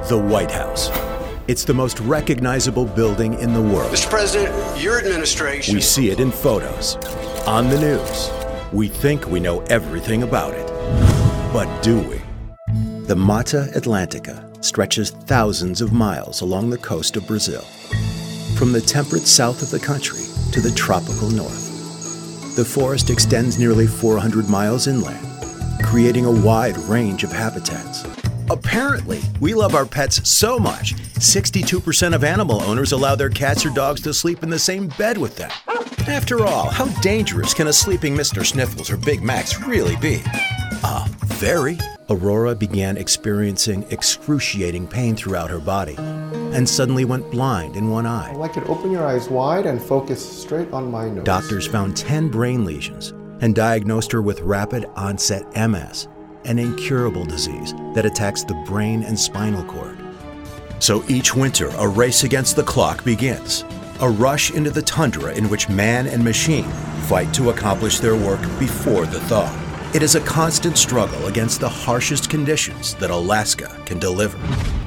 The White House. It's the most recognizable building in the world. Mr. President, your administration... We see it in photos, on the news. We think we know everything about it. But do we? The Mata Atlantica stretches thousands of miles along the coast of Brazil, from the temperate south of the country to the tropical north. The forest extends nearly 400 miles inland, creating a wide range of habitats. Apparently, we love our pets so much, 62% of animal owners allow their cats or dogs to sleep in the same bed with them. After all, how dangerous can a sleeping Mr. Sniffles or Big Max really be? Very. Aurora began experiencing excruciating pain throughout her body and suddenly went blind in one eye. I'd like you to open your eyes wide and focus straight on my nose. Doctors found 10 brain lesions and diagnosed her with rapid onset MS, an incurable disease that attacks the brain and spinal cord. So each winter, a race against the clock begins, a rush into the tundra in which man and machine fight to accomplish their work before the thaw. It is a constant struggle against the harshest conditions that Alaska can deliver.